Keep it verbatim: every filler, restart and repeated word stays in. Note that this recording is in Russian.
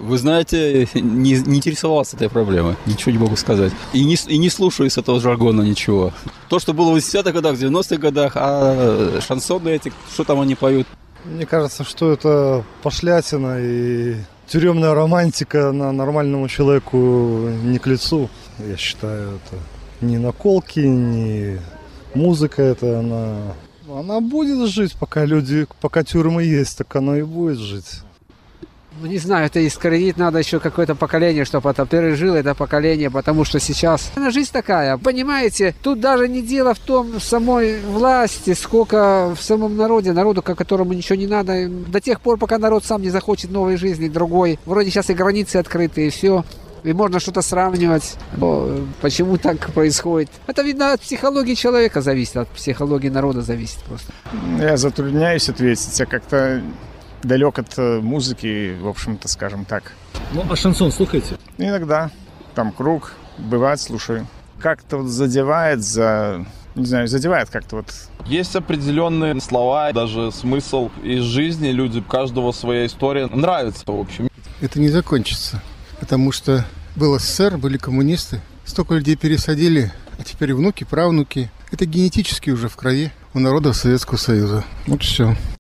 Вы знаете, не, не интересовался этой проблемой, ничего не могу сказать. И не, и не слушаю из этого жаргона ничего. То, что было в восьмидесятых годах, в девяностых годах, а шансоны эти, что там они поют? Мне кажется, что это пошлятина и тюремная романтика на нормальному человеку не к лицу. Я считаю, это не наколки, не музыка, это она... Она будет жить, пока люди, пока тюрьмы есть, так она и будет жить. Ну, не знаю, это искоренить надо еще какое-то поколение, чтобы это пережило это поколение, потому что сейчас жизнь такая, понимаете, тут даже не дело в том, в самой власти, сколько в самом народе, народу, которому ничего не надо, до тех пор, пока народ сам не захочет новой жизни, другой. Вроде сейчас и границы открыты, и все. И можно что-то сравнивать. Но почему так происходит? Это, видно, от психологии человека зависит, от психологии народа зависит просто. Я затрудняюсь ответить, я как-то далек от музыки, в общем-то, скажем так. Ну, а шансон слушаете? Иногда. Там круг, бывает, слушаю. Как-то вот задевает, за... не знаю, задевает как-то вот. Есть определенные слова, даже смысл из жизни. Люди, у каждого своя история. Нравится, в общем. Это не закончится, потому что был СССР, были коммунисты. Столько людей пересадили, а теперь внуки, правнуки. Это генетически уже в крови у народов Советского Союза. Вот все.